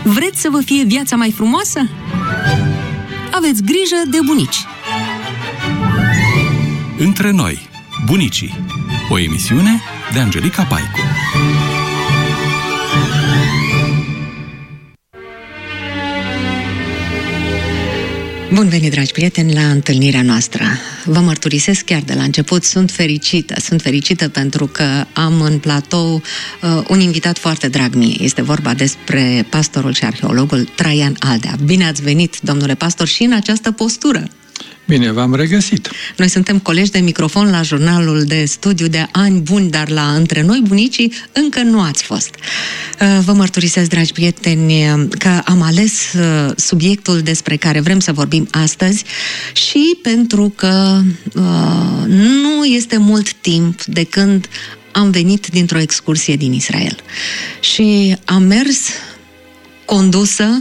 Vreți să vă fie viața mai frumoasă? Aveți grijă de bunici. Între noi, bunicii. O emisiune de Angelica Paicu. Bun venit, dragi prieteni, la întâlnirea noastră. Vă mărturisesc chiar de la început, sunt fericită pentru că am în platou un invitat foarte drag mie. Este vorba despre pastorul și arheologul Traian Aldea. Bine ați venit, domnule pastor, și în această postură. Bine, v-am regăsit. Noi suntem colegi de microfon la jurnalul de studiu de ani buni, dar la Între noi, bunicii, încă nu ați fost. Vă mărturisesc, dragi prieteni, că am ales subiectul despre care vrem să vorbim astăzi și pentru că nu este mult timp de când am venit dintr-o excursie din Israel. Și am mers condusă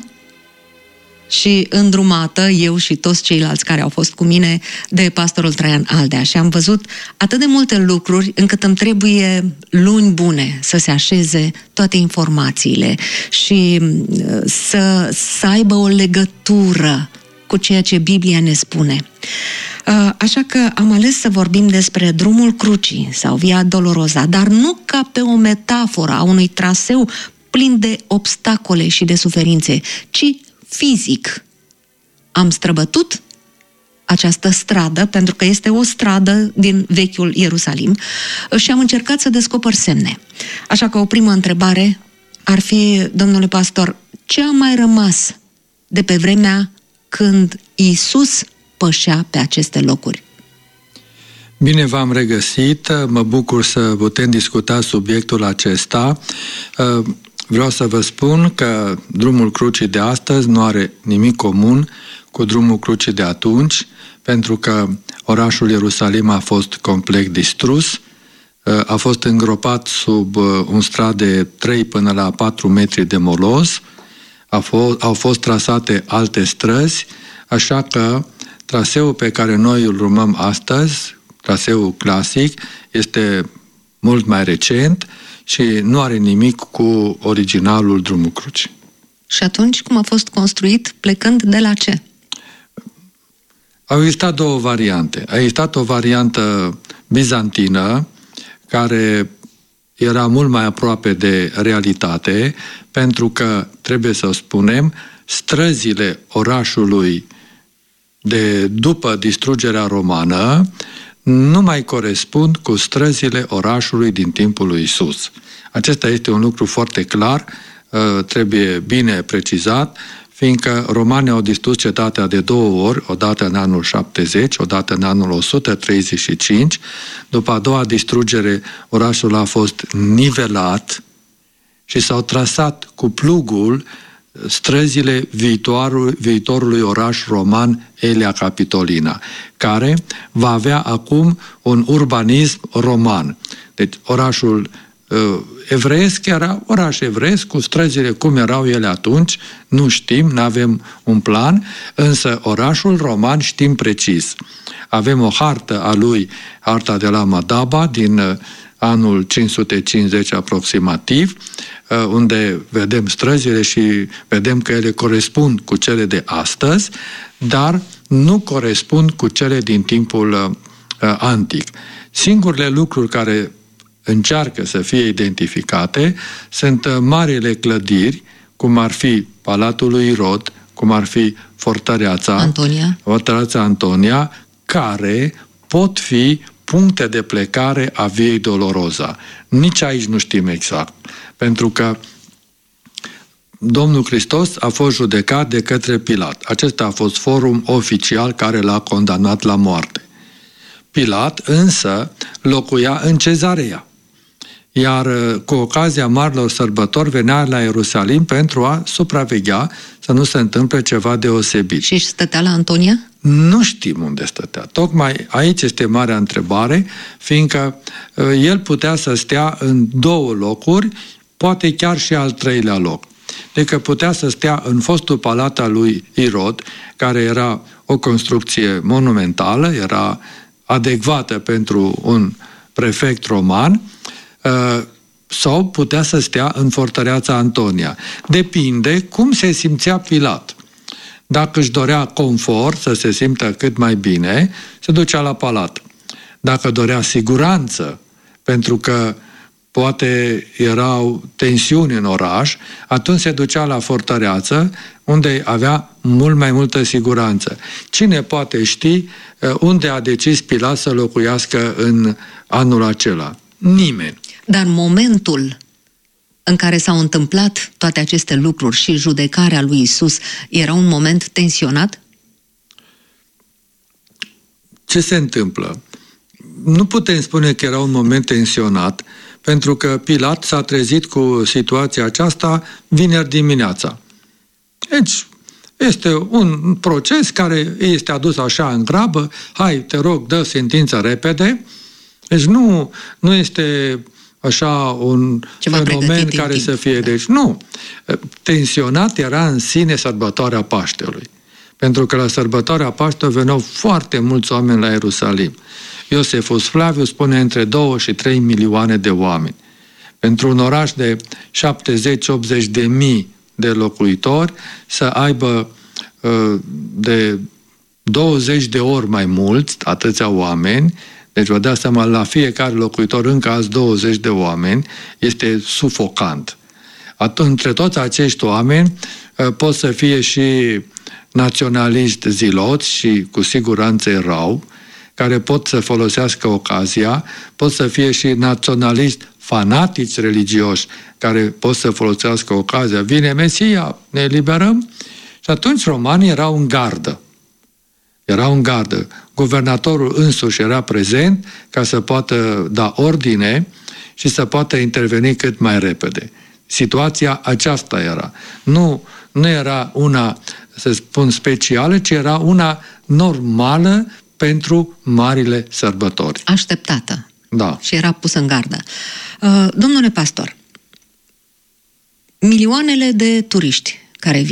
și îndrumată, eu și toți ceilalți care au fost cu mine, de pastorul Traian Aldea. Și am văzut atât de multe lucruri încât îmi trebuie luni bune să se așeze toate informațiile și să aibă o legătură cu ceea ce Biblia ne spune. Așa că am ales să vorbim despre drumul crucii sau Via Dolorosa, dar nu ca pe o metaforă a unui traseu plin de obstacole și de suferințe, ci fizic. Am străbătut această stradă, pentru că este o stradă din vechiul Ierusalim, și am încercat să descoper semne. Așa că o primă întrebare ar fi, domnule pastor, ce a mai rămas de pe vremea când Iisus pășea pe aceste locuri? Bine v-am regăsit, mă bucur să putem discuta subiectul acesta. Vreau să vă spun că drumul crucii de astăzi nu are nimic comun cu drumul crucii de atunci, pentru că orașul Ierusalim a fost complet distrus, a fost îngropat sub un strat de 3 până la 4 metri de moloz, au fost trasate alte străzi, așa că traseul pe care noi îl urmăm astăzi, traseul clasic, este mult mai recent și nu are nimic cu originalul drumul crucii. Și atunci, cum a fost construit, plecând de la ce? Au existat două variante. A existat o variantă bizantină, care era mult mai aproape de realitate, pentru că, trebuie să o spunem, străzile orașului de după distrugerea romană nu mai corespund cu străzile orașului din timpul lui Isus. Acesta este un lucru foarte clar, trebuie bine precizat, fiindcă romanii au distrus cetatea de 2 ori, odată în anul 70, odată în anul 135. După a doua distrugere, orașul a fost nivelat și s-au trasat cu plugul străzile viitorului oraș roman Aelia Capitolina, care va avea acum un urbanism roman. Deci orașul evreiesc era oraș evreiesc, cu străzile cum erau ele atunci, nu știm, nu avem un plan, însă orașul roman știm precis. Avem o hartă a lui, harta de la Madaba, din anul 550 aproximativ, unde vedem străzile și vedem că ele corespund cu cele de astăzi, dar nu corespund cu cele din timpul antic. Singurele lucruri care încearcă să fie identificate sunt marile clădiri, cum ar fi Palatul lui Irod, cum ar fi Fortăreața Antonia, care pot fi puncte de plecare a Viei Dolorosa. Nici aici nu știm exact, pentru că Domnul Hristos a fost judecat de către Pilat. Acesta a fost forum oficial care l-a condamnat la moarte. Pilat însă locuia în Cezarea, iar cu ocazia marilor sărbători venea la Ierusalim pentru a supraveghea să nu se întâmple ceva deosebit. Și stătea la Antonia? Nu știm unde stătea. Tocmai aici este marea întrebare, fiindcă el putea să stea în 2 locuri, poate chiar și al 3-lea loc. Deci putea să stea în fostul palat al lui Irod, care era o construcție monumentală, era adecvată pentru un prefect roman, sau putea să stea în fortăreața Antonia. Depinde cum se simțea Pilat. Dacă își dorea confort, să se simtă cât mai bine, se ducea la palat. Dacă dorea siguranță, pentru că poate erau tensiuni în oraș, atunci se ducea la fortăreață, unde avea mult mai multă siguranță. Cine poate ști unde a decis Pilat să locuiască în anul acela? Nimeni. Dar momentul în care s-au întâmplat toate aceste lucruri și judecarea lui Iisus era un moment tensionat? Ce se întâmplă? Nu putem spune că era un moment tensionat, pentru că Pilat s-a trezit cu situația aceasta vineri dimineața. Deci, este un proces care este adus așa în grabă, hai, te rog, dă sentința repede. Deci nu este așa un fenomen care să fie... Deci nu. Tensionat era în sine sărbătoarea Paștelui. Pentru că la sărbătoarea Paștelui veneau foarte mulți oameni la Ierusalim. Iosefus Flaviu spune între 2 și 3 milioane de oameni. Pentru un oraș de 70-80 de mii de locuitori să aibă de 20 de ori mai mulți, atâția oameni, deci vă dați seama, la fiecare locuitor încă azi 20 de oameni, este sufocant. Între toți acești oameni pot să fie și naționaliști ziloți și cu siguranță erau, care pot să folosească ocazia, pot să fie și naționaliști fanatici religioși, care pot să folosească ocazia. Vine Mesia, ne eliberăm? Și atunci romanii erau în gardă. Erau în gardă. Guvernatorul însuși era prezent ca să poată da ordine și să poată interveni cât mai repede. Situația aceasta era. Nu era una, să spun, specială, ci era una normală pentru marile sărbători. Așteptată. Da. Și era pusă în gardă. Domnule pastor, milioanele de turiști care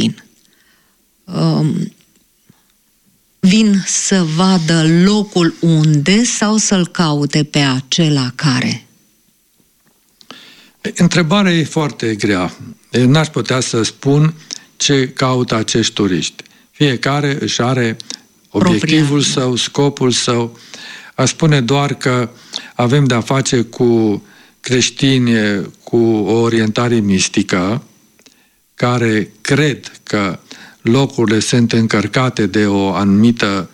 vin să vadă locul unde sau să-l caute pe acela care? Întrebarea e foarte grea. Eu n-aș putea să spun ce caută acești turiști. Fiecare își are obiectivul său, scopul său. Aș spune doar că avem de-a face cu creștini cu o orientare mistică, care cred că locurile sunt încărcate de o anumită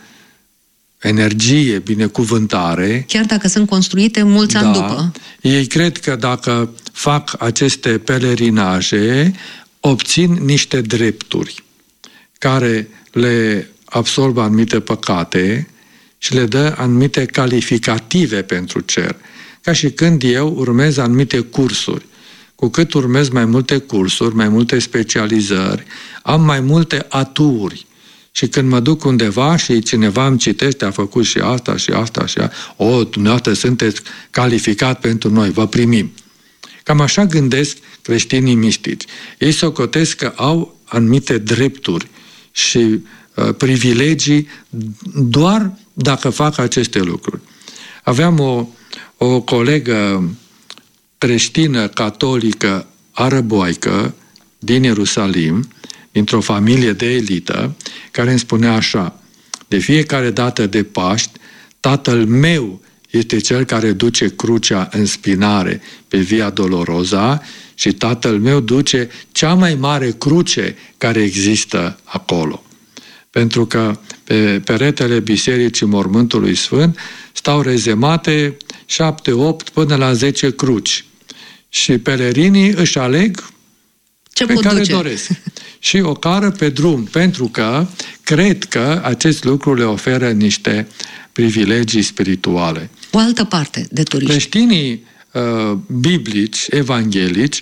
energie, binecuvântare. Chiar dacă sunt construite mulți ani după. Ei cred că dacă fac aceste pelerinaje, obțin niște drepturi care le absorbă anumite păcate și le dă anumite calificative pentru cer. Ca și când eu urmez anumite cursuri. Cu cât urmez mai multe cursuri, mai multe specializări, am mai multe aturi. Și când mă duc undeva și cineva îmi citește, a făcut și asta, și asta, și asta, dumneavoastră sunteți calificat pentru noi, vă primim. Cam așa gândesc creștinii mistici. Ei socotesc că au anumite drepturi și privilegii doar dacă fac aceste lucruri. Aveam o colegă creștină catolică arăboaică din Ierusalim, dintr-o familie de elită, care îmi spunea așa: de fiecare dată de Paști, tatăl meu este cel care duce crucea în spinare pe Via Dolorosa și tatăl meu duce cea mai mare cruce care există acolo. Pentru că pe peretele Bisericii Mormântului Sfânt stau rezemate 7, 8 până la 10 cruci. Și pelerinii își aleg pe care doresc. Și o cară pe drum, pentru că cred că acest lucru le oferă niște privilegii spirituale. O altă parte de turiști. Creștinii biblici, evanghelici,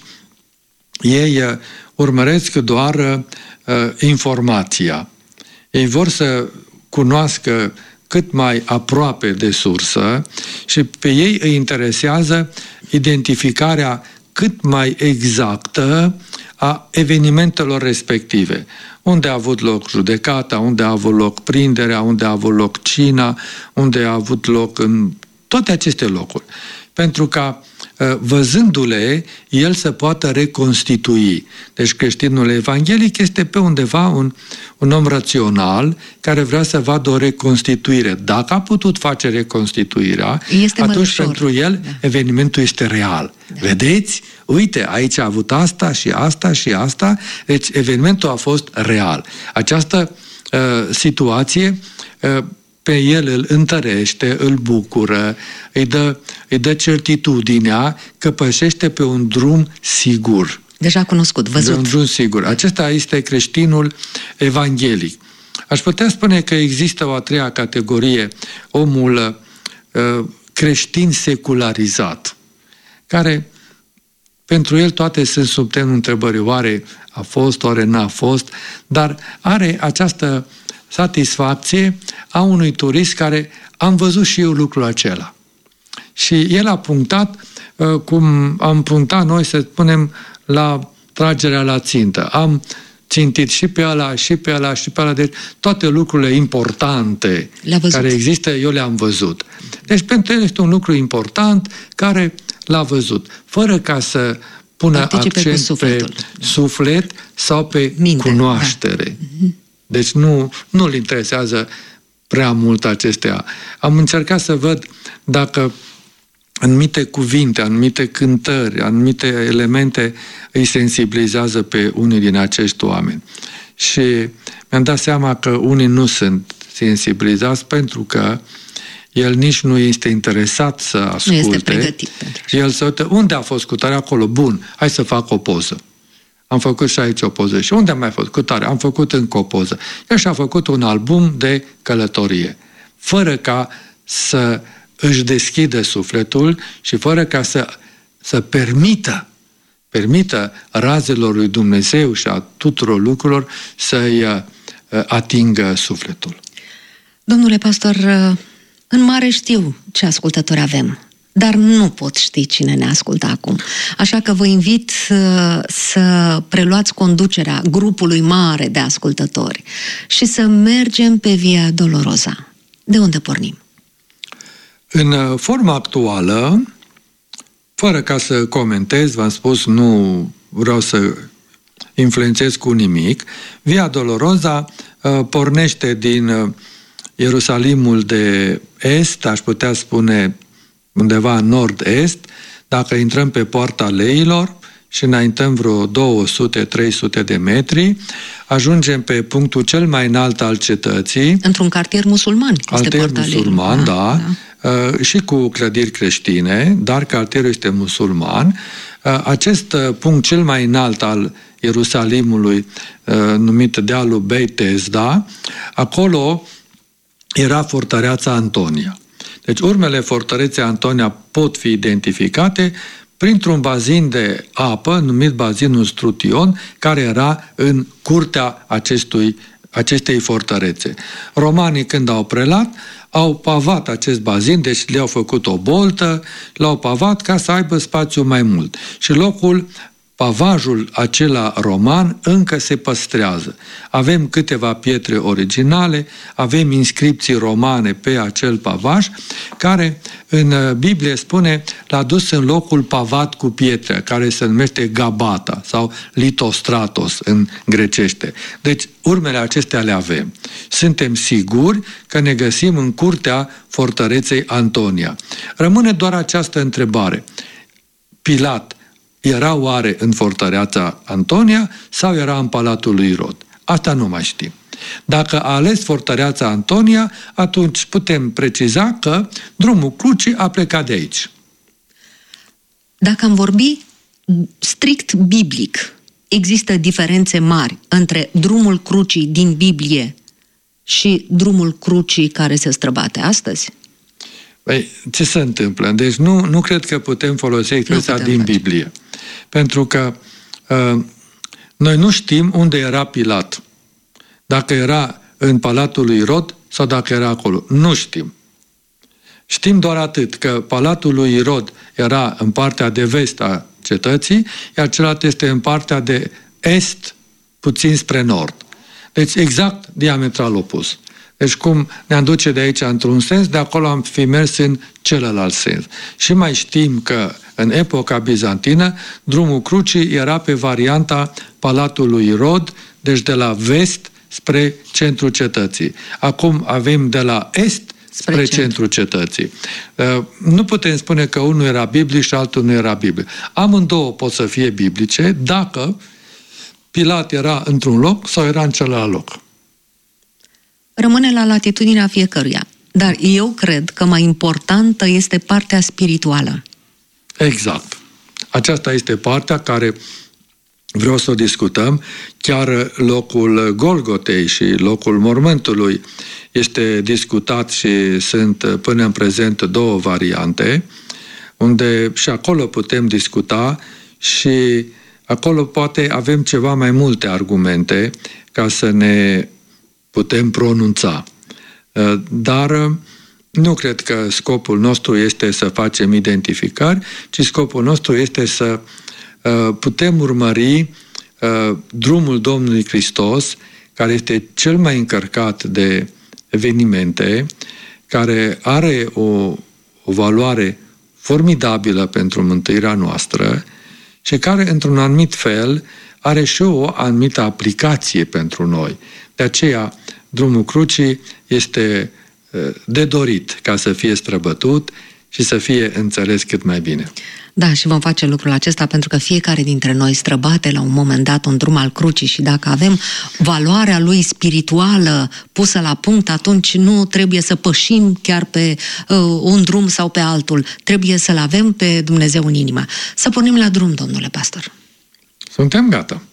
ei urmăresc doar informația. Ei vor să cunoască cât mai aproape de sursă și pe ei îi interesează identificarea cât mai exactă a evenimentelor respective. Unde a avut loc judecata, unde a avut loc prinderea, unde a avut loc cina, unde a avut loc în toate aceste locuri. pentru ca, văzându-le, el să poată reconstitui. Deci creștinul evanghelic este pe undeva un om rațional care vrea să vadă o reconstituire. Dacă a putut face reconstituirea, atunci pentru el evenimentul este real. Vedeți? Uite, aici a avut asta și asta și asta, deci evenimentul a fost real. Această situație pe el îl întărește, îl bucură, îi dă certitudinea că pășește pe un drum sigur. Deja cunoscut, văzut. De un drum sigur. Acesta este creștinul evanghelic. Aș putea spune că există o a treia categorie, omul creștin secularizat, care pentru el toate sunt sub semnul întrebării, oare a fost, oare n-a fost, dar are această satisfacție a unui turist care am văzut și eu lucrul acela. Și el a punctat, cum am punctat noi, să spunem, la tragerea la țintă. Am țintit și pe ăla, și pe ăla, și pe ăla. Deci toate lucrurile importante care există, eu le-am văzut. Deci pentru el este un lucru important care l-a văzut. Fără ca să pună accent pe suflet sau pe minte, cunoaștere. Da. Deci nu-l interesează prea mult acestea. Am încercat să văd dacă anumite cuvinte, anumite cântări, anumite elemente îi sensibilizează pe unii din acești oameni. Și mi-am dat seama că unii nu sunt sensibilizați pentru că el nici nu este interesat să asculte. Nu este pregătit pentru așa. El se uită, unde a fost cutare acolo? Bun, hai să fac o poză. Am făcut și aici o poză. Și unde am mai făcut? Cutare. Am făcut încă o poză. El și-a făcut un album de călătorie. Fără ca să își deschidă sufletul și fără ca să permită razelor lui Dumnezeu și a tuturor lucrurilor să-i atingă sufletul. Domnule pastor, în mare știu ce ascultători avem, dar nu pot ști cine ne ascultă acum. Așa că vă invit să preluați conducerea grupului mare de ascultători și să mergem pe Via Dolorosa. De unde pornim? În forma actuală, fără ca să comentez, v-am spus, nu vreau să influențez cu nimic, Via Dolorosa pornește din Ierusalimul de Est, aș putea spune undeva nord-est, dacă intrăm pe Poarta Leilor și înaintăm vreo 200-300 de metri, ajungem pe punctul cel mai înalt al cetății. Într-un cartier musulman. Cartier musulman, da. Și cu clădiri creștine, dar cartierul este musulman. Acest punct cel mai înalt al Ierusalimului, numit dealul Beit Esda, acolo era fortăreața Antonia. Deci urmele fortăreței Antonia pot fi identificate printr-un bazin de apă numit bazinul Strution, care era în curtea acestei fortărețe. Romanii, când au prelat, au pavat acest bazin, deci le-au făcut o boltă, l-au pavat ca să aibă spațiu mai mult. Și pavajul acela roman încă se păstrează. Avem câteva pietre originale, avem inscripții romane pe acel pavaj, care în Biblie spune l-a dus în locul pavat cu pietre, care se numește Gabata sau Litostratos în grecește. Deci urmele acestea le avem. Suntem siguri că ne găsim în curtea fortăreței Antonia. Rămâne doar această întrebare. Pilat era oare în fortăreața Antonia sau era în palatul lui Irod? Asta nu mai știm. Dacă a ales fortăreața Antonia, atunci putem preciza că drumul crucii a plecat de aici. Dacă am vorbi strict biblic, există diferențe mari între drumul crucii din Biblie și drumul crucii care se străbate astăzi? Păi, ce se întâmplă? Deci nu cred că putem folosi expresia din Biblie. Pentru că noi nu știm unde era Pilat. Dacă era în palatul lui Irod sau dacă era acolo. Nu știm. Știm doar atât, că palatul lui Irod era în partea de vest a cetății, iar celălalt este în partea de est, puțin spre nord. Deci exact diametral opus. Deci cum ne-am duce de aici într-un sens, de acolo am fi mers în celălalt sens. Și mai știm că în epoca bizantină, drumul crucii era pe varianta Palatului Irod, deci de la vest spre centrul cetății. Acum avem de la est spre centrul cetății. Nu putem spune că unul era biblic și altul nu era biblic. Amândouă pot să fie biblice dacă Pilat era într-un loc sau era în celălalt loc. Rămâne la latitudinea fiecăruia. Dar eu cred că mai importantă este partea spirituală. Exact. Aceasta este partea care vreau să o discutăm. Chiar locul Golgotei și locul mormântului este discutat și sunt până în prezent două variante, unde și acolo putem discuta și acolo poate avem ceva mai multe argumente ca să ne putem pronunța. Dar nu cred că scopul nostru este să facem identificări, ci scopul nostru este să putem urmări drumul Domnului Hristos, care este cel mai încărcat de evenimente, care are o valoare formidabilă pentru mântuirea noastră și care, într-un anumit fel, are și o anumită aplicație pentru noi. De aceea, drumul crucii este de dorit ca să fie străbătut și să fie înțeles cât mai bine. Da, și vom face lucrul acesta pentru că fiecare dintre noi străbate la un moment dat un drum al crucii și dacă avem valoarea lui spirituală pusă la punct, atunci nu trebuie să pășim chiar pe un drum sau pe altul. Trebuie să-L avem pe Dumnezeu în inimă. Să pornim la drum, domnule pastor. Suntem gata.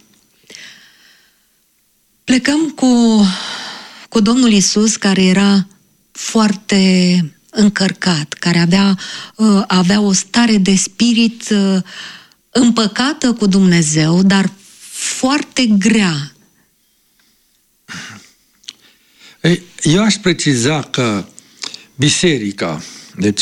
Plecăm cu Domnul Iisus, care era foarte încărcat, care avea o stare de spirit împăcată cu Dumnezeu, dar foarte grea. Eu aș preciza că biserica, deci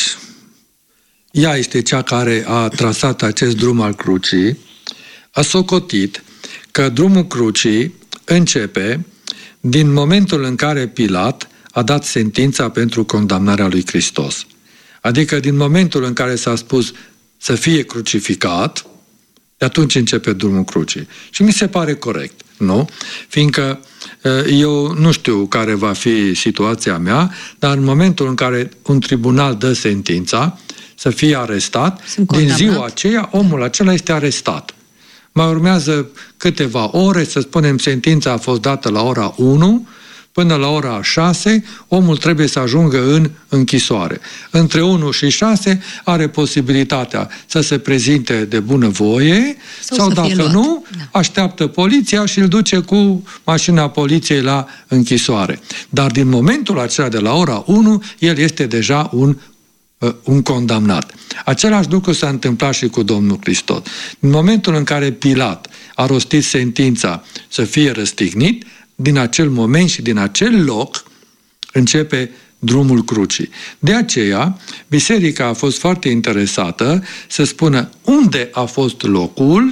ea este cea care a trasat acest drum al crucii, a socotit că drumul crucii începe din momentul în care Pilat a dat sentința pentru condamnarea lui Hristos. Adică din momentul în care s-a spus să fie crucificat, de atunci începe drumul crucii. Și mi se pare corect, nu? Fiindcă eu nu știu care va fi situația mea, dar în momentul în care un tribunal dă sentința să fie arestat, din ziua aceea omul acela este arestat. Mai urmează câteva ore, să spunem, sentința a fost dată la ora 1, până la ora 6, omul trebuie să ajungă în închisoare. Între 1 și 6 are posibilitatea să se prezinte de bunăvoie sau dacă nu, așteaptă poliția și îl duce cu mașina poliției la închisoare. Dar din momentul acela de la ora 1, el este deja un condamnat. Același lucru s-a întâmplat și cu Domnul Hristos. În momentul în care Pilat a rostit sentința să fie răstignit, din acel moment și din acel loc începe drumul crucii. De aceea, biserica a fost foarte interesată să spună unde a fost locul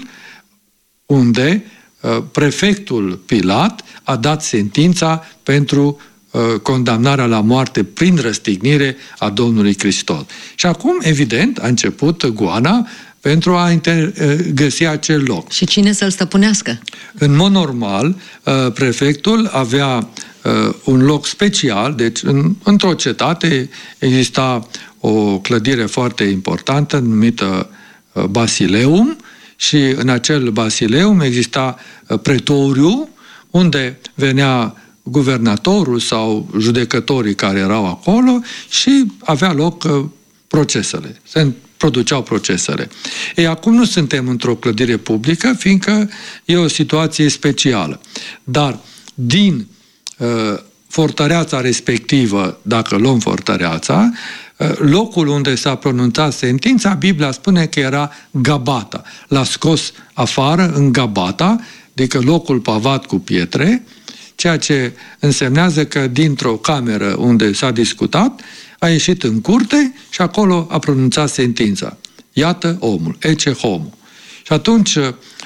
unde prefectul Pilat a dat sentința pentru condamnarea la moarte prin răstignire a Domnului Hristos. Și acum, evident, a început goana pentru a găsi acel loc. Și cine să-l stăpânească? În mod normal, prefectul avea un loc special, deci într-o cetate exista o clădire foarte importantă numită Basileum și în acel Basileum exista pretoriu unde venea guvernatorul sau judecătorii care erau acolo și avea loc procesele. Se produceau procesele. Ei, acum nu suntem într-o clădire publică, fiindcă e o situație specială. Dar din fortăreața respectivă, dacă luăm fortăreața, locul unde s-a pronunțat sentința, Biblia spune că era Gabata. L-a scos afară în Gabata, adică locul pavat cu pietre, ceea ce însemnează că dintr-o cameră unde s-a discutat, a ieșit în curte și acolo a pronunțat sentința. Iată omul, ecce homo. Și atunci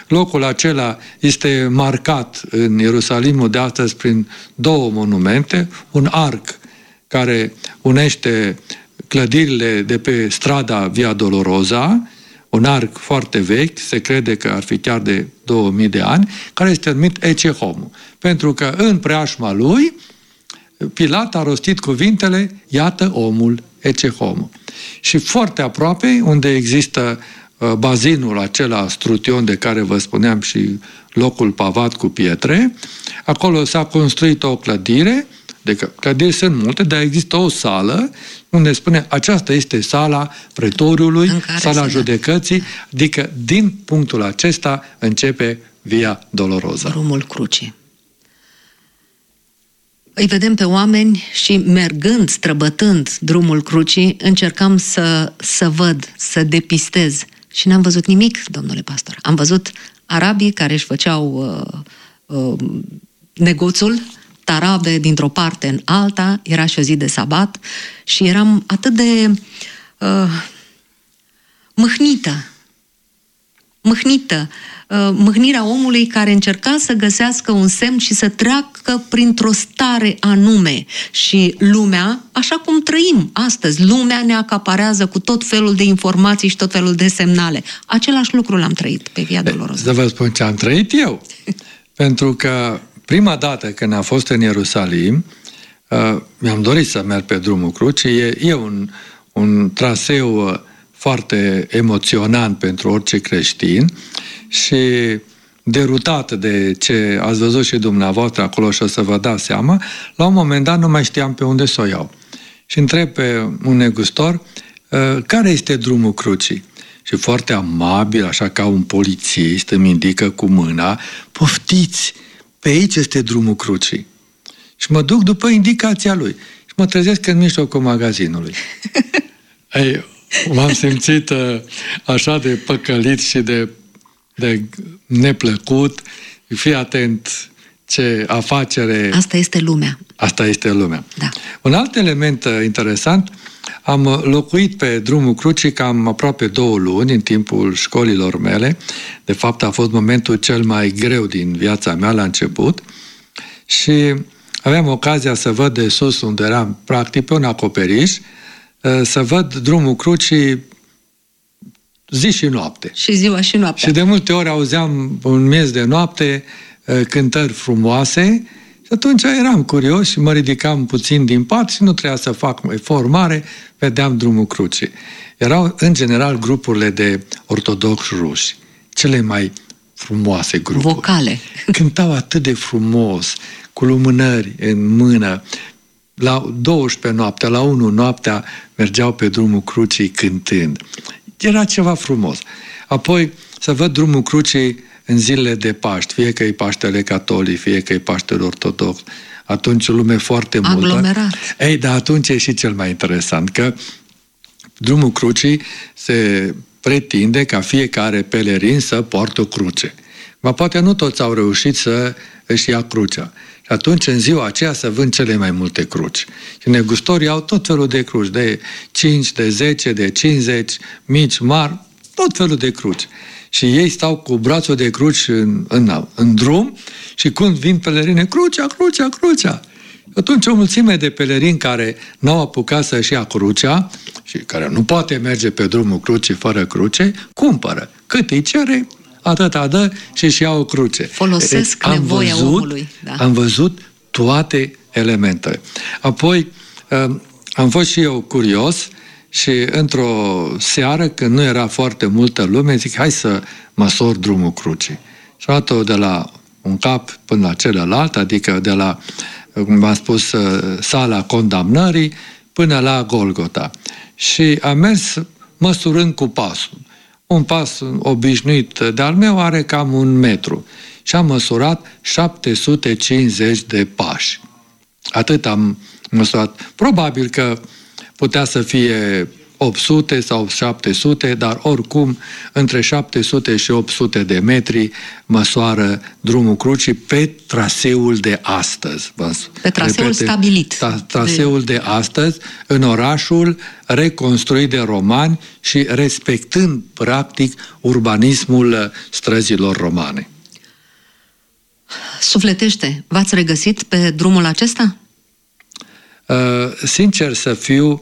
Locul acela este marcat în Ierusalimul de astăzi prin două monumente, un arc care unește clădirile de pe strada Via Dolorosa, un arc foarte vechi, se crede că ar fi chiar de 2000 de ani, care este numit Ecce Homo. Pentru că în preajma lui, Pilat a rostit cuvintele, iată omul, Ecce Homo. Și foarte aproape, unde există bazinul acela Strution de care vă spuneam și locul pavat cu pietre, acolo s-a construit o clădire, deci clădiri sunt multe, dar există o sală unde spune aceasta este sala pretoriului, sala judecății, adică din punctul acesta începe Via Dolorosa. Drumul crucii. Îi vedem pe oameni și mergând, străbătând drumul crucii, încercam să văd, să depistez și n-am văzut nimic, domnule pastor. Am văzut arabii care își făceau negoțul, tarabe dintr-o parte în alta, era și o zi de sabat și eram atât de mâhnirea omului care încerca să găsească un semn și să treacă printr-o stare anume. Și lumea, așa cum trăim astăzi, lumea ne acaparează cu tot felul de informații și tot felul de semnale. Același lucru l-am trăit pe Via Dolorosa. Să vă spun ce am trăit eu. Pentru că prima dată când am fost în Ierusalim, mi-am dorit să merg pe drumul crucii. E un traseu foarte emoționant pentru orice creștin și derutat de ce ați văzut și dumneavoastră acolo și o să vă dați seama, la un moment dat nu mai știam pe unde să o iau. Și întreb pe un negustor, care este drumul crucii? Și foarte amabil, așa ca un polițist, îmi indică cu mâna, poftiți, pe aici este drumul crucii. Și mă duc după indicația lui. Și mă trezesc în mijlocul magazinului. Ei, m-am simțit așa de păcălit și de neplăcut. Fii atent ce afacere... Asta este lumea. Asta este lumea. Da. Un alt element interesant, am locuit pe drumul crucii cam aproape 2 luni în timpul școlilor mele. De fapt, a fost momentul cel mai greu din viața mea la început și aveam ocazia să văd de sus, unde eram practic pe un acoperiș, să văd drumul crucii zi și noapte. Și ziua și noaptea. Și de multe ori auzeam în miez de noapte cântări frumoase și atunci eram curios și mă ridicam puțin din pat și nu trebuia să fac efort mare, vedeam drumul crucii. Erau în general grupurile de ortodoxi ruși, cele mai frumoase grupuri. Vocale. Cântau atât de frumos, cu lumânări în mână. La 12 noaptea, la 1 noaptea mergeau pe drumul crucii cântând. Era ceva frumos. Apoi să văd drumul crucii în zilele de Paști, fie că e Paștele Catolic, fie că e Paștele Ortodox. Atunci o lume foarte multă. Aglomerat. Ei, dar atunci e și cel mai interesant, că drumul crucii se pretinde ca fiecare pelerin să poartă o cruce. Dar poate nu toți au reușit să își ia crucea. Și atunci, în ziua aceea, se vând cele mai multe cruci. Și negustorii au tot felul de cruci, de 5, de 10, de 50, mici, mari, tot felul de cruci. Și ei stau cu brațul de cruci în drum și când vin pelerine, crucea. Atunci o mulțime de pelerini care n-au apucat să-și ia crucea și care nu poate merge pe drumul crucii fără cruce, cumpără. Cât îi cere, atâta dă și-și ia o cruce. Folosesc nevoia omului. Da. Am văzut toate elementele. Apoi am fost și eu curios și într-o seară, când nu era foarte multă lume, zic, hai să măsor drumul crucii. Și am luat-o de la un cap până la celălalt, adică de la, cum v-am spus, sala condamnării până la Golgota. Și am mers măsurând cu pasul. Un pas obișnuit de-al meu are cam 1 metru. Și am măsurat 750 de pași. Atât am măsurat. Probabil că putea să fie 800 sau 700, dar oricum între 700 și 800 de metri măsoară drumul crucii pe traseul de astăzi. Pe traseul stabilit. Traseul de astăzi, în orașul reconstruit de romani și respectând, practic, urbanismul străzilor romane. Sufletește, v-ați regăsit pe drumul acesta? Sincer să fiu,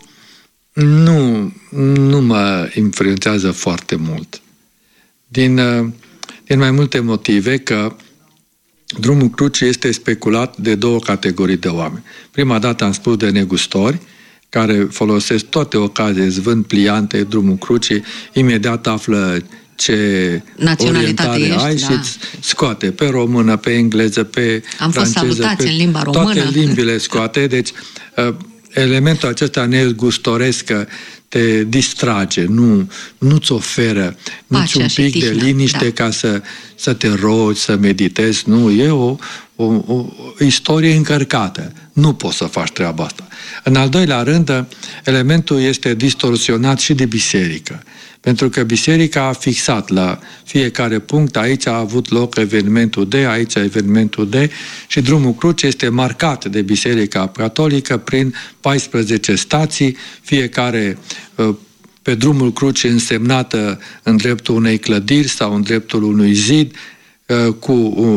nu mă influențează foarte mult. Din mai multe motive, că drumul crucii este speculat de două categorii de oameni. Prima dată am spus de negustori, care folosesc toate ocazii, îți vând pliante, drumul crucii, imediat află ce orientare ai și îți scoate pe română, pe engleză, pe franceză. Am fost salutați în limba română. Toate limbile scoate, deci elementul acesta negustoresc te distrage, nu-ți oferă nici un pic de liniște ca să te rogi, să meditezi. Nu, e o istorie încărcată. Nu poți să faci treaba asta. În al doilea rând, elementul este distorsionat și de biserică. Pentru că biserica a fixat la fiecare punct, aici a avut loc evenimentul D, aici evenimentul D, și drumul crucii este marcat de Biserica Catolică prin 14 stații, fiecare pe drumul crucii însemnată în dreptul unei clădiri sau în dreptul unui zid, cu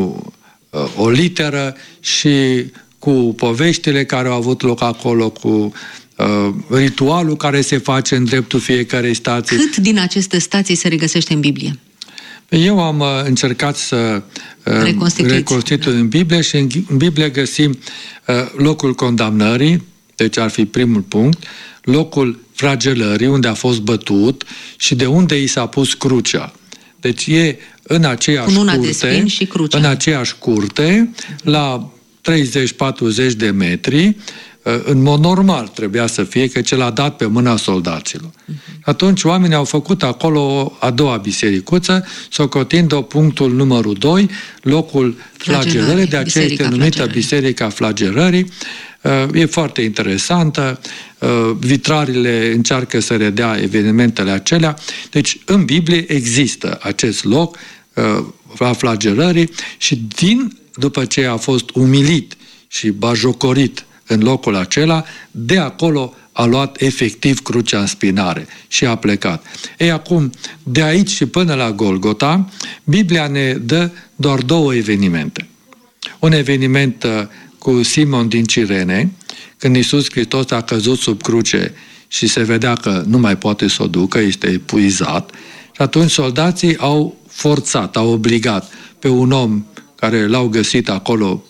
o literă și cu poveștile care au avut loc acolo, cu ritualul care se face în dreptul fiecarei stații. Cât din aceste stații se regăsește în Biblie? Eu am încercat să reconstitui în Biblie și în Biblie găsim locul condamnării, deci ar fi primul punct, locul flagelării, unde a fost bătut și de unde i s-a pus crucea. Deci e în aceeași curte, în aceeași curte, la 30-40 de metri, în mod normal trebuia să fie, că ce l-a dat pe mâna soldaților. Atunci oamenii au făcut acolo a doua bisericuță, socotind-o punctul numărul 2, locul flagelării, de aceea este numită Biserica Flagelării. E foarte interesantă, vitrariile încearcă să redea evenimentele acelea. Deci în Biblie există acest loc a flagelării și după ce a fost umilit și bajocorit în locul acela, de acolo a luat efectiv crucea în spinare și a plecat. Ei, acum, de aici și până la Golgota, Biblia ne dă doar două evenimente. Un eveniment cu Simon din Cirene, când Iisus Hristos a căzut sub cruce și se vedea că nu mai poate să o ducă, este epuizat, și atunci soldații au forțat, au obligat pe un om care l-au găsit acolo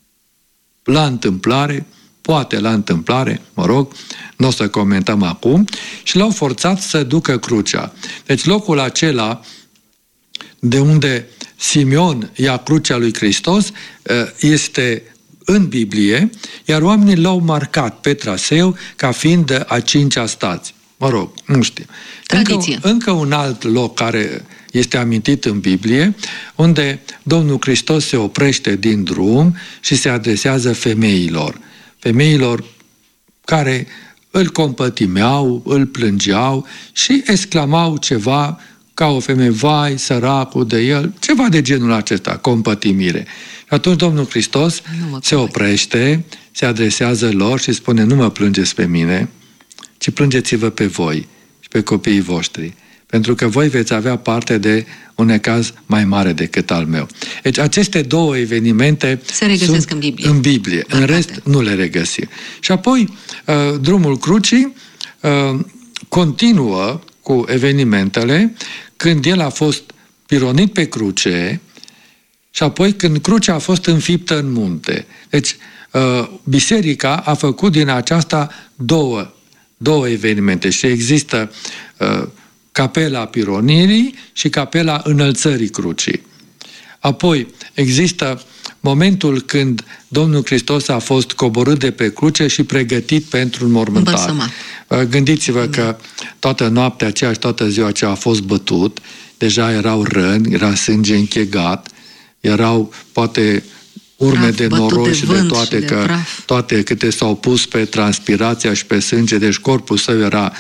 la întâmplare, poate la întâmplare, nu o să comentăm acum, și l-au forțat să ducă crucea. Deci locul acela de unde Simeon ia crucea lui Hristos este în Biblie, iar oamenii l-au marcat pe traseu ca fiind a 5-a stație. Nu știu. Încă un alt loc care este amintit în Biblie, unde Domnul Hristos se oprește din drum și se adresează femeilor care îl compătimeau, îl plângeau și exclamau ceva ca o femeie, vai, săracul de el, ceva de genul acesta, compătimire. Și atunci Domnul Hristos se oprește, se adresează lor și spune, nu mă plângeți pe mine, ci plângeți-vă pe voi și pe copiii voștri, pentru că voi veți avea parte de un necaz mai mare decât al meu. Deci aceste două evenimente se regăsesc în Biblie. În rest nu le regăsim. Și apoi drumul crucii continuă cu evenimentele când el a fost pironit pe cruce și apoi când crucea a fost înfiptă în munte. Deci biserica a făcut din aceasta două evenimente și există capela pironirii și capela înălțării crucii. Apoi există momentul când Domnul Hristos a fost coborât de pe cruce și pregătit pentru înmormântare. Gândiți-vă că toată noaptea aceea și toată ziua aceea a fost bătut, deja erau răni, era sânge închegat, erau poate urme de noroi și de toate, toate câte s-au pus pe transpirația și pe sânge, deci corpul său era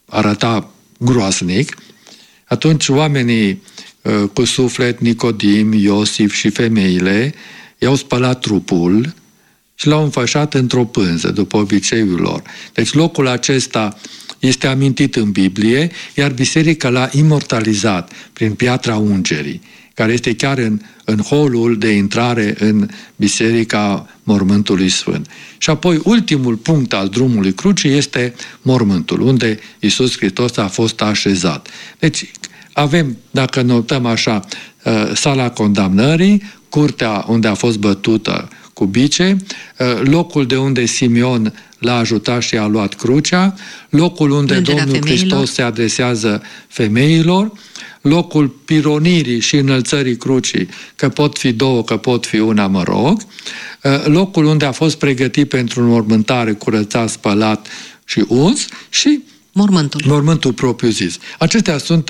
arăta groaznic, atunci oamenii cu suflet, Nicodim, Iosif și femeile, i-au spălat trupul și l-au înfășat într-o pânză, după obiceiul lor. Deci locul acesta este amintit în Biblie, iar biserica l-a imortalizat prin piatra ungerii, care este chiar în holul de intrare în Biserica Mormântului Sfânt. Și apoi ultimul punct al drumului crucii este mormântul, unde Iisus Hristos a fost așezat. Deci avem, dacă notăm așa, sala condamnării, curtea unde a fost bătută cu bice, locul de unde Simeon l-a ajutat și a luat crucea, locul unde Domnul Hristos se adresează femeilor, locul pironirii și înălțării crucii, că pot fi două, că pot fi una, mă rog, locul unde a fost pregătit pentru înmormântare, curățat, spălat și uns, și mormântul propriu-zis. Acestea sunt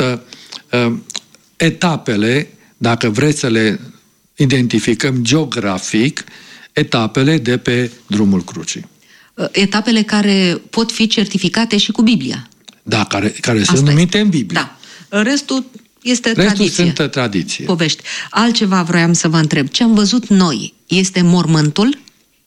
etapele, dacă vreți să le identificăm geografic, etapele de pe drumul crucii. Etapele care pot fi certificate și cu Biblia. Da, care sunt numite în Biblie. Da. Restul este tradiție. Restul sunt tradiție. Povești. Altceva vroiam să vă întreb. Ce am văzut noi este mormântul?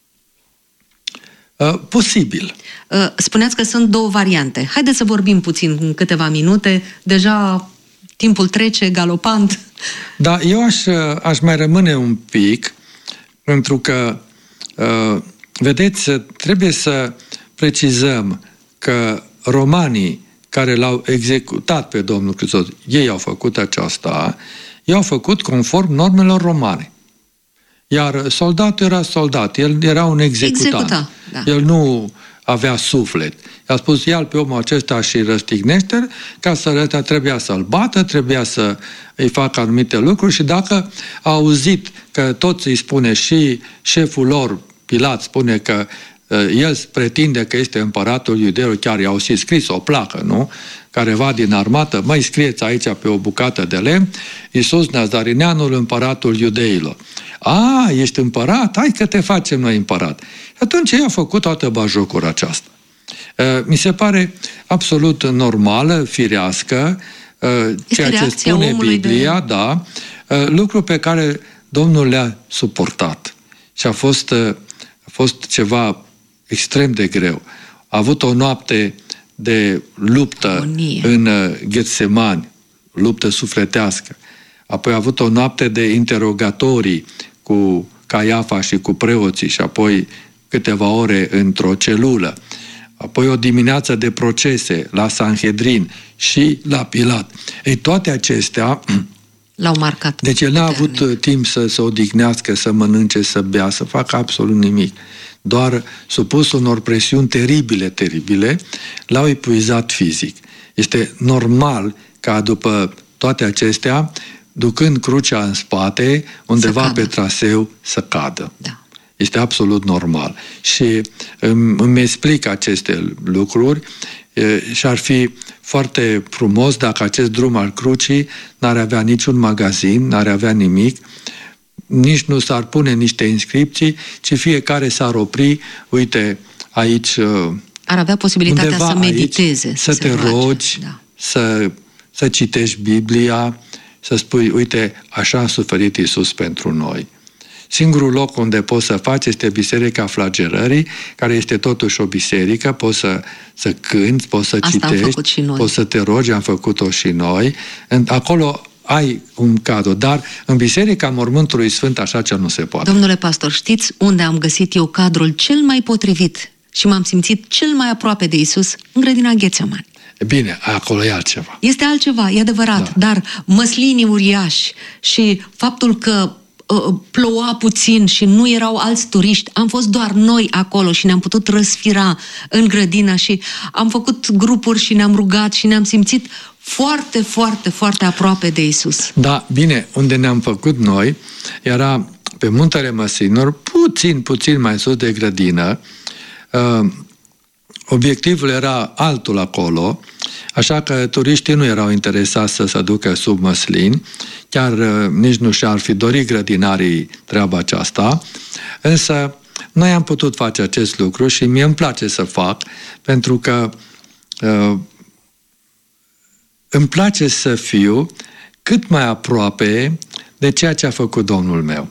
Posibil. Spuneați că sunt două variante. Haideți să vorbim puțin în câteva minute. Deja timpul trece galopant. Da, eu aș mai rămâne un pic, pentru că, vedeți, trebuie să precizăm că romanii care l-au executat pe Domnul Hristos, ei au făcut aceasta, ei au făcut conform normelor romane. Iar soldatul era soldat, el era un executant. Da. El nu avea suflet. I-a spus, ia-l pe omul acesta și răstignește, ca să arăta, trebuia să-l bată, trebuia să îi facă anumite lucruri și dacă a auzit că toți îi spune și șeful lor, Pilat, spune că el pretinde că este împăratul iudeilor, chiar i-au și scris o placă, nu? Careva din armată, măi, scrieți aici pe o bucată de lemn, Iisus Nazarineanul, împăratul iudeilor. A, ești împărat? Hai că te facem noi împărat. Atunci ei au făcut toată bajocura aceasta. Mi se pare absolut normală, firească, ceea ce spune Biblia, da, lucru pe care Domnul le-a suportat. Și a fost ceva extrem de greu. A avut o noapte de luptă în Getsemani, luptă sufletească. Apoi a avut o noapte de interogatorii cu Caiafa și cu preoții și apoi câteva ore într-o celulă. Apoi o dimineață de procese la Sanhedrin și la Pilat. Ei, toate acestea l-au marcat. Deci el n-a avut timp să se odihnească, să mănânce, să bea, să facă absolut nimic. Doar supus unor presiuni teribile, l-au epuizat fizic. Este normal ca după toate acestea, ducând crucea în spate, undeva pe traseu, să cadă. Da. Este absolut normal. Și îmi explic aceste lucruri și ar fi foarte frumos dacă acest drum al crucii n-ar avea niciun magazin, n-ar avea nimic, nici nu s-ar pune niște inscripții, ci fiecare s-ar opri, uite, aici ar avea posibilitatea să mediteze, aici, să te rogi, da. să citești Biblia, să spui, uite, așa a suferit Iisus pentru noi. Singurul loc unde poți să faci este Biserica Flagelării, care este totuși o biserică, poți să cânți, poți să citești, poți să te rogi, am făcut-o și noi. Acolo ai un cadru, dar în Biserica Mormântului Sfânt așa ce nu se poate. Domnule pastor, știți unde am găsit eu cadrul cel mai potrivit și m-am simțit cel mai aproape de Iisus? În grădina Ghețemani. Bine, acolo e altceva. Este altceva, e adevărat, da. Dar măslinii uriași și faptul că ploua puțin și nu erau alți turiști, am fost doar noi acolo și ne-am putut răsfira în grădină și am făcut grupuri și ne-am rugat și ne-am simțit foarte, foarte, foarte aproape de Iisus. Da, bine, unde ne-am făcut noi era pe Muntele Măslinilor, puțin mai sus de grădină. Obiectivul era altul acolo, așa că turiștii nu erau interesați să se ducă sub măslini, chiar nici nu și-ar fi dorit grădinarii treaba aceasta, însă noi am putut face acest lucru și mie îmi place să fac, pentru că îmi place să fiu cât mai aproape de ceea ce a făcut Domnul meu.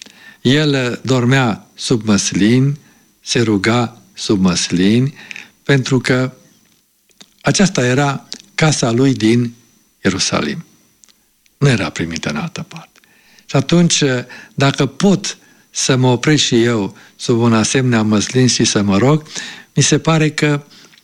El dormea sub măslini, se ruga sub măslini, pentru că aceasta era casa lui din Ierusalim. Nu era primită în altă parte. Și atunci, dacă pot să mă opresc și eu sub un asemenea măslin și să mă rog, mi se pare că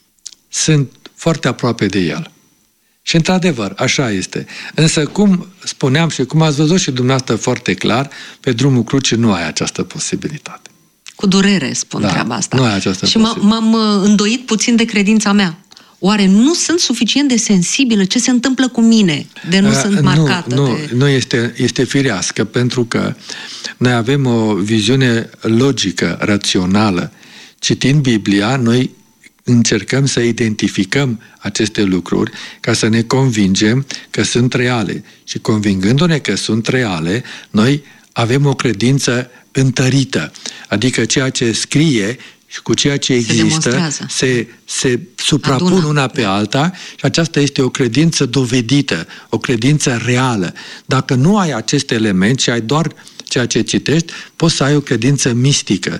sunt foarte aproape de el. Și într-adevăr, așa este. Însă, cum spuneam și cum ați văzut și dumneavoastră foarte clar, pe drumul crucii nu ai această posibilitate. Cu durere spun treaba asta. Nu ai această și m-am îndoit puțin de credința mea. Oare nu sunt suficient de sensibilă? Ce se întâmplă cu mine? De nu sunt marcată? Nu este firească, pentru că noi avem o viziune logică, rațională. Citind Biblia, noi încercăm să identificăm aceste lucruri ca să ne convingem că sunt reale. Și convingându-ne că sunt reale, noi avem o credință întărită. Adică ceea ce scrie și cu ceea ce există se suprapun una pe alta și aceasta este o credință dovedită, o credință reală. Dacă nu ai acest element și ai doar ceea ce citești, poți să ai o credință mistică,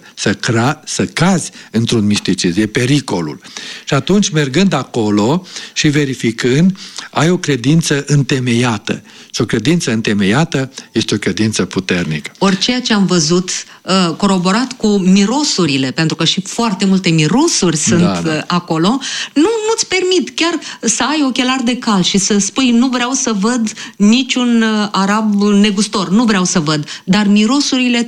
să cazi într-un misticism, e pericolul. Și atunci, mergând acolo și verificând, ai o credință întemeiată. Și o credință întemeiată este o credință puternică. Ori ceea ce am văzut, coroborat cu mirosurile, pentru că și foarte multe mirosuri sunt acolo, nu-ți permit chiar să ai ochelari de cal și să spui, nu vreau să văd niciun arab negustor, nu vreau să văd, dar mirosurile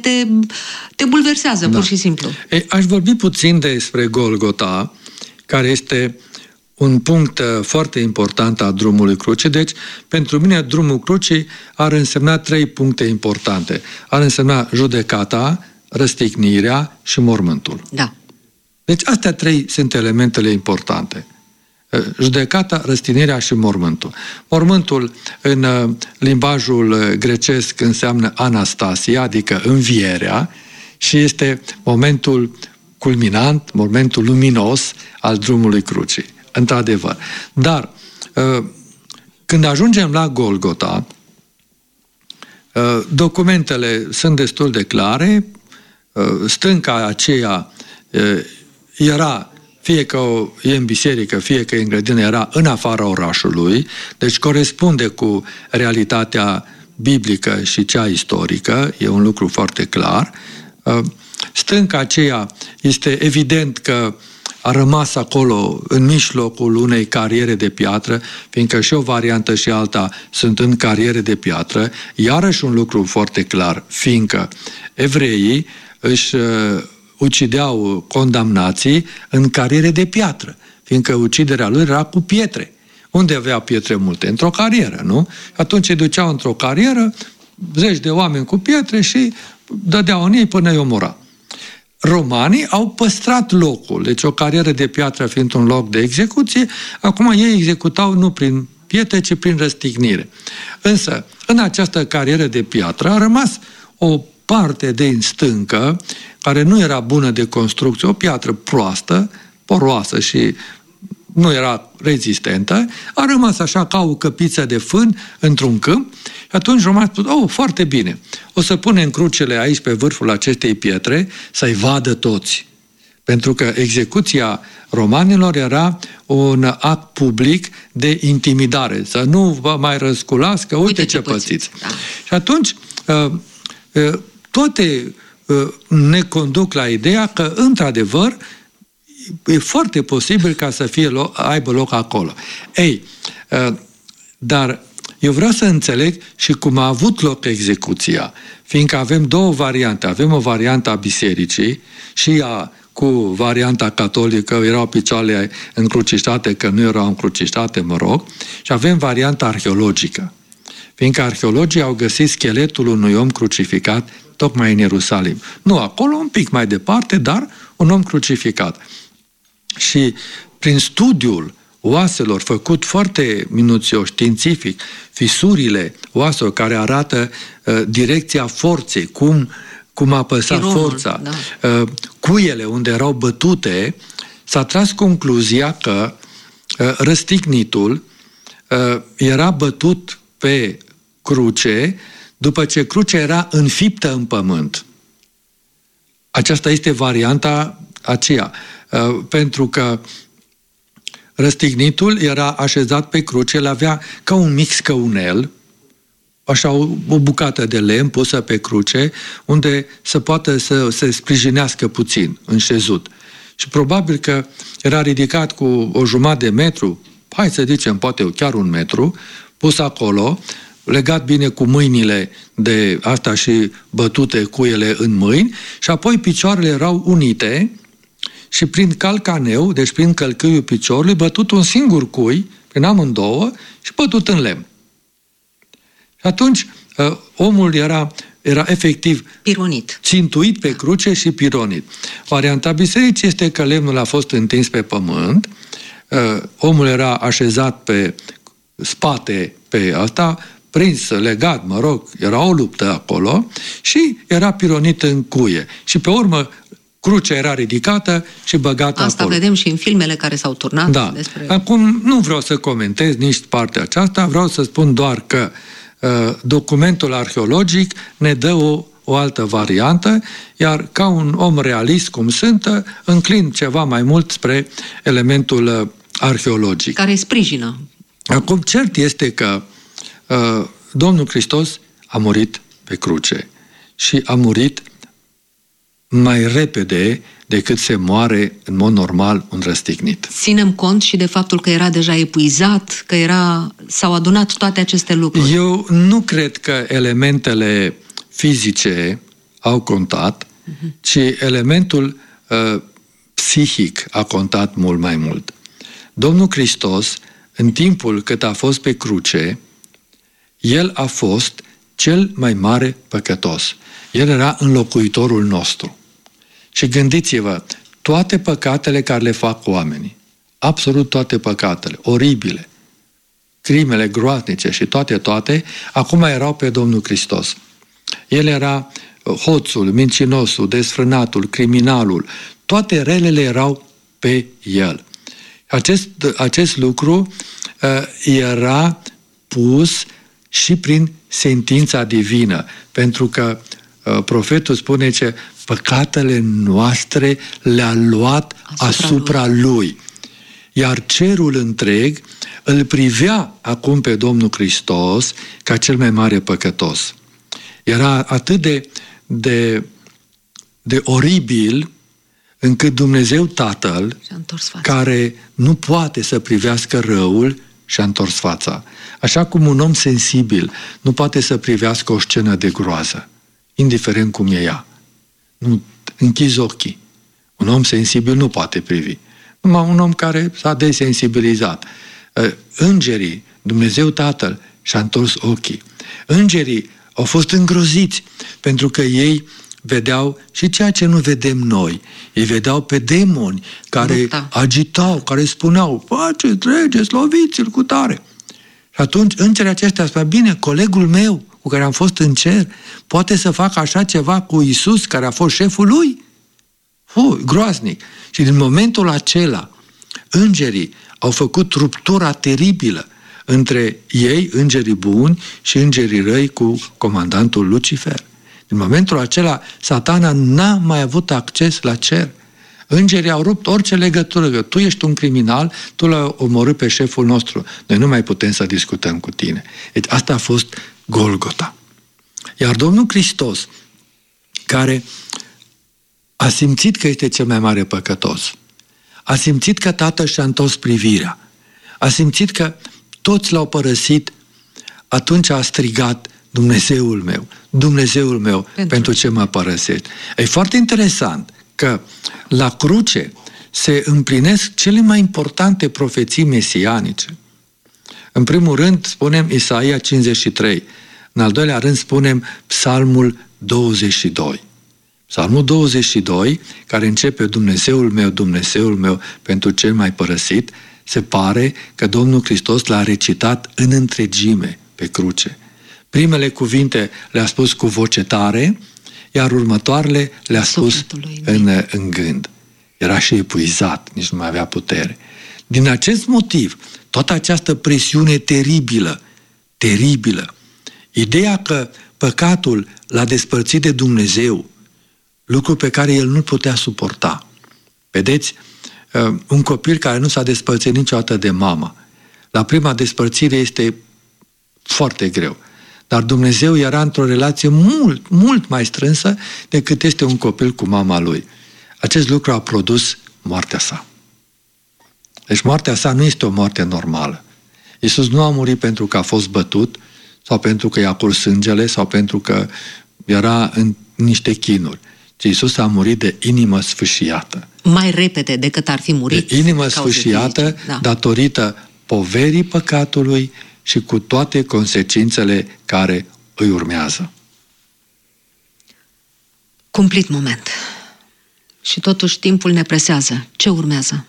te bulversează, pur și simplu. Aș vorbi puțin despre Golgota, care este un punct foarte important al drumului crucii. Deci, pentru mine, drumul crucii ar însemna 3 puncte importante. Ar însemna judecata, răstignirea și mormântul. Da. Deci, astea 3 sunt elementele importante. Judecata, răstignirea și mormântul. Mormântul, în limbajul grecesc, înseamnă anastasia, adică învierea, și este momentul culminant, momentul luminos al drumului crucii. Într-adevăr. Dar, când ajungem la Golgota, documentele sunt destul de clare. Stânca aceea era, fie că e în biserică, fie că e în grădină, era în afara orașului, deci corespunde cu realitatea biblică și cea istorică, e un lucru foarte clar. Stânca aceea este evident că a rămas acolo în mijlocul unei cariere de piatră, fiindcă și o variantă și alta sunt în cariere de piatră, iarăși un lucru foarte clar, fiindcă evreii își ucideau condamnații în cariere de piatră, fiindcă uciderea lui era cu pietre. Unde avea pietre multe? Într-o carieră, nu? Atunci îi duceau într-o carieră, 10 de oameni cu pietre și dădeau în ei până îi omora. Romanii au păstrat locul, deci o carieră de piatră fiind un loc de execuție, acum ei executau nu prin pietre, ci prin răstignire. Însă, în această carieră de piatră a rămas o parte de stâncă, care nu era bună de construcție, o piatră proastă, poroasă și nu era rezistentă, a rămas așa ca o căpiță de fân într-un câmp și atunci romanii spun, foarte bine, o să punem crucele aici pe vârful acestei pietre să-i vadă toți. Pentru că execuția romanilor era un act public de intimidare, să nu vă mai răsculați, că uite ce pățiți. Da. Și atunci toate ne conduc la ideea că, într-adevăr, e foarte posibil ca să aibă loc acolo. Dar eu vreau să înțeleg și cum a avut loc execuția, fiindcă avem 2 variante. Avem o variantă a bisericii și cu varianta catolică, erau picioarele încrucișate, că nu erau încrucișate, și avem varianta arheologică, fiindcă arheologii au găsit scheletul unui om crucificat tocmai în Ierusalim. Nu acolo, un pic mai departe, dar un om crucificat. Și prin studiul oaselor făcut foarte minuțios, științific, fisurile oaselor care arată direcția forței, cum a apăsat forța, cuiele unde erau bătute, s-a tras concluzia că răstignitul era bătut pe cruce după ce crucea era înfiptă în pământ. Aceasta este varianta aceea, pentru că răstignitul era așezat pe cruce, el avea ca un mic scăunel, așa o bucată de lemn pusă pe cruce, unde să poată să se sprijinească puțin, înșezut. Și probabil că era ridicat cu o jumătate de metru, hai să zicem, poate chiar 1 metru, pus acolo, legat bine cu mâinile de asta și bătute cu ele în mâini, și apoi picioarele erau unite și prin calcaneu, deci prin călcâiul piciorului, bătut un singur cui, prin amândouă, și bătut în lemn. Și atunci omul era efectiv pironit, țintuit pe cruce și pironit. Varianta bisericii este că lemnul a fost întins pe pământ, omul era așezat pe spate pe asta, prins, legat, mă rog, era o luptă acolo și era pironit în cuie. Și pe urmă crucea era ridicată și băgată Asta acolo. vedem și în filmele care s-au turnat. Da. Despre... Acum nu vreau să comentez nici partea aceasta, vreau să spun doar că documentul arheologic ne dă o altă variantă, iar ca un om realist cum sunt, înclin ceva mai mult spre elementul arheologic. Care îi sprijină. Acum, cert este că Domnul Hristos a murit pe cruce și a murit mai repede decât se moare în mod normal un răstignit. Ținem cont și de faptul că era deja epuizat, că s-au adunat toate aceste lucruri. Eu nu cred că elementele fizice au contat, ci elementul psihic a contat mult mai mult. Domnul Hristos, în timpul cât a fost pe cruce, El a fost cel mai mare păcătos. El era înlocuitorul nostru. Și gândiți-vă, toate păcatele care le fac oamenii, absolut toate păcatele, oribile, crimele groaznice și toate, acum erau pe Domnul Hristos. El era hoțul, mincinosul, desfrânatul, criminalul, toate relele erau pe El. Acest lucru era pus și prin sentința divină, pentru că profetul spune că păcatele noastre le-a luat asupra lui. Iar cerul întreg îl privea acum pe Domnul Hristos ca cel mai mare păcătos. Era atât de oribil încât Dumnezeu Tatăl, care nu poate să privească răul, și-a întors fața. Așa cum un om sensibil nu poate să privească o scenă de groază, indiferent cum e ea. Nu, închizi ochii. Un om sensibil nu poate privi. Numai un om care s-a desensibilizat. Îngerii, Dumnezeu Tatăl, și-a întors ochii. Îngerii au fost îngroziți pentru că ei vedeau și ceea ce nu vedem noi. Ei vedeau pe demoni care agitau, care spuneau, faceți, tregeți, loviți-l cu tare. Și atunci îngerii aceștia spuneau, bine, colegul meu cu care am fost în cer poate să facă așa ceva cu Iisus, care a fost șeful lui? Groaznic. Și din momentul acela, îngerii au făcut ruptura teribilă între ei, îngerii buni, și îngerii răi cu comandantul Lucifer. Din momentul acela, Satana n-a mai avut acces la cer. Îngerii au rupt orice legătură, că tu ești un criminal, tu l-ai omorât pe șeful nostru, noi nu mai putem să discutăm cu tine. Deci asta a fost Golgota. Iar Domnul Hristos, care a simțit că este cel mai mare păcătos, a simțit că Tatăl și-a întors privirea, a simțit că toți l-au părăsit, atunci a strigat, Dumnezeul meu, pentru ce mă părăsești? E foarte interesant că la cruce se împlinesc cele mai importante profeții mesianice. În primul rând spunem Isaia 53, în al doilea rând spunem Psalmul 22. Psalmul 22, care începe Dumnezeul meu, pentru cel mai părăsit, se pare că Domnul Hristos l-a recitat în întregime pe cruce. Primele cuvinte le-a spus cu voce tare, iar următoarele le-a spus în gând. Era și epuizat, nici nu mai avea putere. Din acest motiv, toată această presiune teribilă, ideea că păcatul l-a despărțit de Dumnezeu, lucru pe care el nu putea suporta. Vedeți, un copil care nu s-a despărțit niciodată de mama, la prima despărțire este foarte greu. Dar Dumnezeu era într-o relație mult mai strânsă decât este un copil cu mama lui. Acest lucru a produs moartea sa. Deci moartea sa nu este o moarte normală. Iisus nu a murit pentru că a fost bătut, sau pentru că i-a curs sângele, sau pentru că era în niște chinuri. Ci Iisus a murit de inimă sfâșiată. Mai repede decât ar fi murit. De inimă sfâșiată, datorită poverii păcatului și cu toate consecințele care îi urmează. Cumplit moment. Și totuși timpul ne presează. Ce urmează?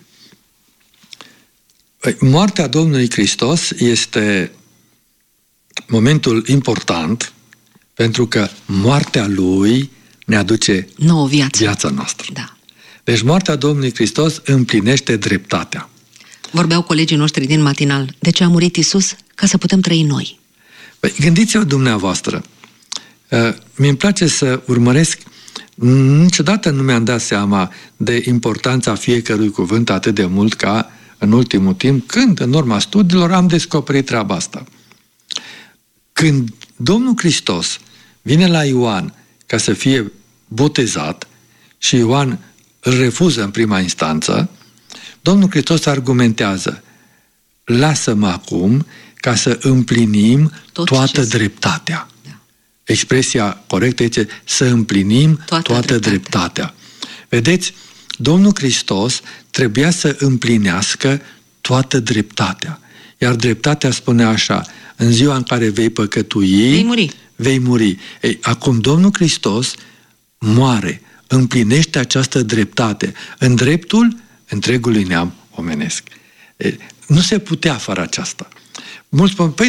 Moartea Domnului Hristos este momentul important, pentru că moartea Lui ne aduce nouă viața noastră. Da. Deci moartea Domnului Hristos împlinește dreptatea. Vorbeau colegii noștri din matinal. De ce a murit Iisus? Ca să putem trăi noi. Gândiți-vă dumneavoastră. Mi-mi place să urmăresc. Niciodată nu mi-am dat seama de importanța fiecărui cuvânt atât de mult ca în ultimul timp, când în urma studiilor am descoperit treaba asta. Când Domnul Hristos vine la Ioan ca să fie botezat și Ioan îl refuză în prima instanță, Domnul Hristos argumentează: lasă-mă acum ca să împlinim toată dreptatea. Da. Expresia corectă este să împlinim toată dreptatea. Vedeți, Domnul Hristos trebuia să împlinească toată dreptatea. Iar dreptatea spune așa: în ziua în care vei păcătui, vei muri. Ei, acum Domnul Hristos moare, împlinește această dreptate în dreptul întregului neam omenesc. Ei, nu se putea fără aceasta. Mulți spun, păi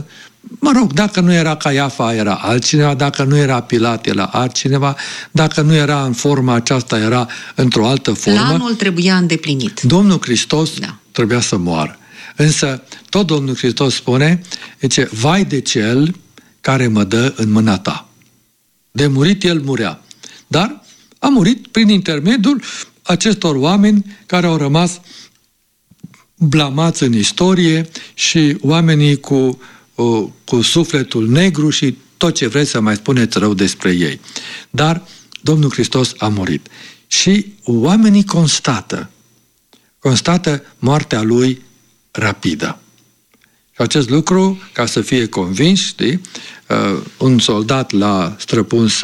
dacă nu era Caiafa, era altcineva, dacă nu era Pilat, era altcineva, dacă nu era în forma aceasta, era într-o altă formă. Planul trebuia îndeplinit. Domnul Hristos trebuia să moară. Însă, tot Domnul Hristos spune, zice, vai de cel care mă dă în mâna ta. De murit el murea. Dar a murit prin intermediul acestor oameni care au rămas blamați în istorie și oamenii cu sufletul negru și tot ce vreți să mai spuneți rău despre ei. Dar Domnul Hristos a murit. Și oamenii constată moartea lui rapidă. Și acest lucru, ca să fie convins, știi, un soldat l-a străpuns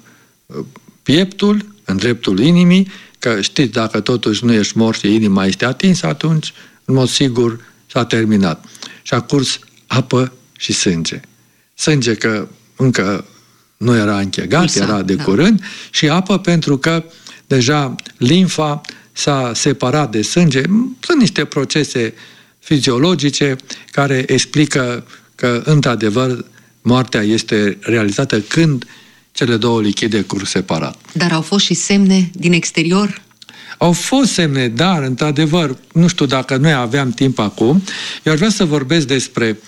pieptul în dreptul inimii, că știți, dacă totuși nu ești mort și inima este atinsă, atunci, în mod sigur, s-a terminat. Și a curs apă și sânge. Sânge că încă nu era închegat, era de curând, și apă pentru că deja limfa s-a separat de sânge. Sunt niște procese fiziologice care explică că, într-adevăr, moartea este realizată când cele două lichide curg separat. Dar au fost și semne din exterior? Au fost semne, dar, într-adevăr, nu știu dacă noi aveam timp acum, eu ar vrea să vorbesc despre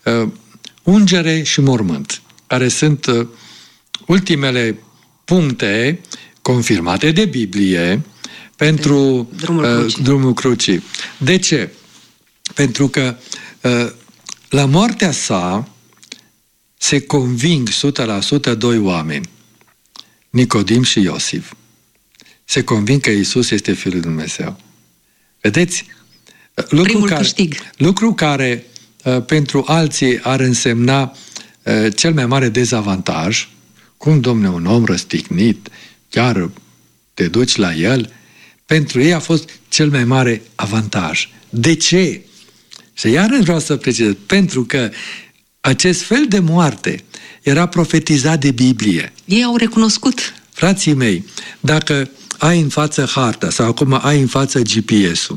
ungere și mormânt, care sunt ultimele puncte confirmate de Biblie pentru drumul crucii. De ce? Pentru că la moartea sa se conving 100% doi oameni, Nicodim și Iosif. Se conving că Iisus este Fiul lui Dumnezeu. Vedeți? Lucru care pentru alții ar însemna cel mai mare dezavantaj. Cum, domne, un om răstignit, chiar te duci la el? Pentru ei a fost cel mai mare avantaj. De ce? Și iarăși vreau să precizez, pentru că acest fel de moarte era profetizat de Biblie. Ei au recunoscut. Frații mei, dacă ai în față harta sau acum ai în față GPS-ul,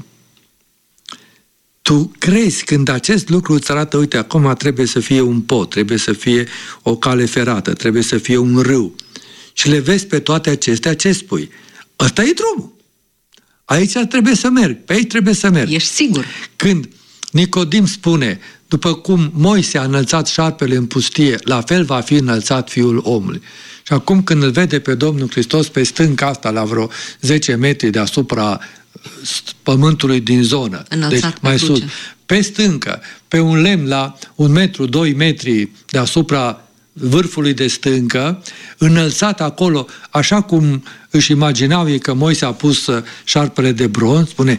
tu crezi când acest lucru îți arată, uite, acum trebuie să fie un pod, trebuie să fie o cale ferată, trebuie să fie un râu, și le vezi pe toate acestea, ce spui? Ăsta e drumul. Aici trebuie să merg, pe aici trebuie să merg. Ești sigur. Când Nicodim spune, după cum Moise a înălțat șarpele în pustie, la fel va fi înălțat Fiul omului. Și acum când îl vede pe Domnul Hristos pe stânca asta, la vreo 10 metri deasupra pământului din zonă, înălțat deci mai sus, pe stâncă, pe un lemn la 1 metru, 2 metri deasupra vârfului de stâncă, înălțat acolo, așa cum își imaginau ei că Moise a pus șarpele de bronz, spune,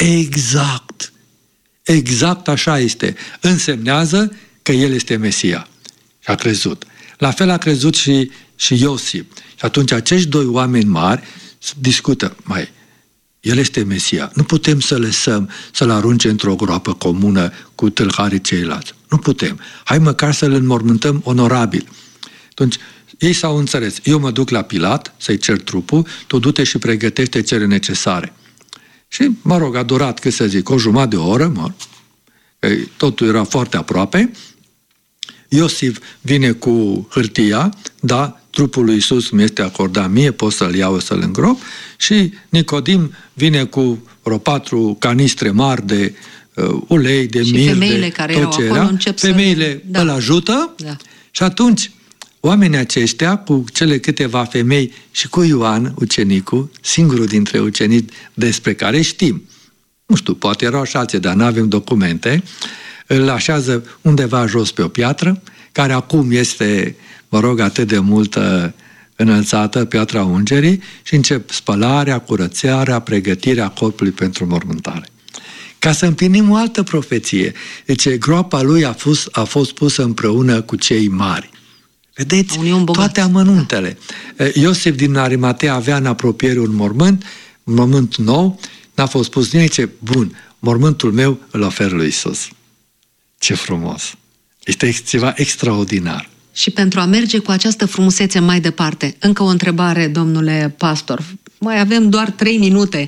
exact așa este. Însemnează că El este Mesia. Și a crezut. La fel a crezut și Iosif. Și atunci acești 2 oameni mari discută, El este Mesia. Nu putem să lăsăm să-L arunce într-o groapă comună cu tâlharii ceilalți. Nu putem. Hai măcar să-L înmormântăm onorabil. Atunci, ei s-au înțeles. Eu mă duc la Pilat să-i cer trupul, tu du-te și pregătește cele necesare. Și, a durat, cât să zic, o jumătate de oră, totul era foarte aproape. Iosif vine cu hârtia, da, trupul lui Iisus mi este acordat mie, pot să-l iau, să-l îngrop, și Nicodim vine cu vreo 4 canistre mari de ulei, de mir, de tot ce era. Femeile îl ajută, și atunci oamenii aceștia, cu cele câteva femei și cu Ioan, ucenicul, singurul dintre ucenici despre care știm, nu știu, poate erau și alții, dar nu avem documente, îl așează undeva jos pe o piatră, care acum este, atât de multă înălțată, piatra Ungerii, și încep spălarea, curățarea, pregătirea corpului pentru mormântare. Ca să împlinim o altă profeție, deci groapa lui a fost pusă împreună cu cei mari. Vedeți? Toate amănuntele. Iosif din Arimatea avea în apropiere un mormânt nou, n-a fost pus nimic, ce bun, mormântul meu îl ofer lui Iisus. Ce frumos! Este ceva extraordinar. Și pentru a merge cu această frumusețe mai departe, încă o întrebare, domnule pastor. Mai avem doar 3 minute.